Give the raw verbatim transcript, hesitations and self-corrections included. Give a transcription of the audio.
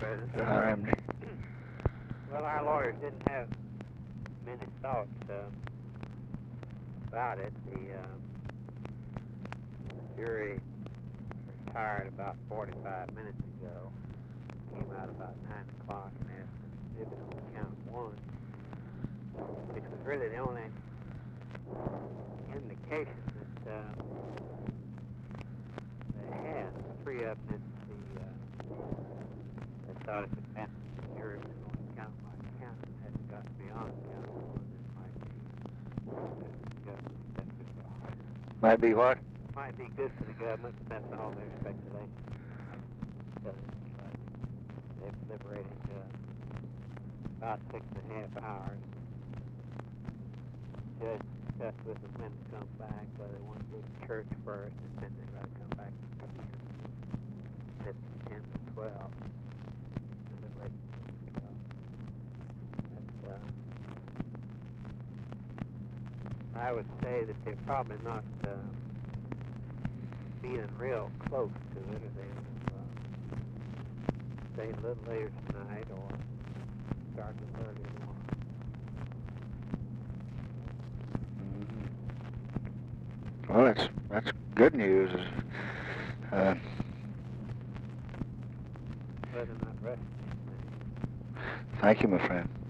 President. R M D. Well, our lawyers didn't have many thoughts uh, about it. The uh, jury retired about forty-five minutes ago. Came out about nine o'clock and asked us to exhibit on count one, which was really the only indication that uh, they had. Three of them, the uh, they thought if it meant the jury was going to count by count, it hadn't got beyond count one, it might be good for the government. Might be what? Might be good for the government, but that's all their speculation. So, uh, they've deliberated uh, about six and a half hours. Judge discussed with them when to come back, whether they want to go to church first, and then they'd rather come back to ten, at ten to twelve. Deliberation to twelve. That's, uh, I would say that they're probably not uh, feeling real close to it, or they will uh, stay a little later tonight or start a little earlier tomorrow. Well, that's that's good news. Uh, Whether or not rest. thank you, my friend.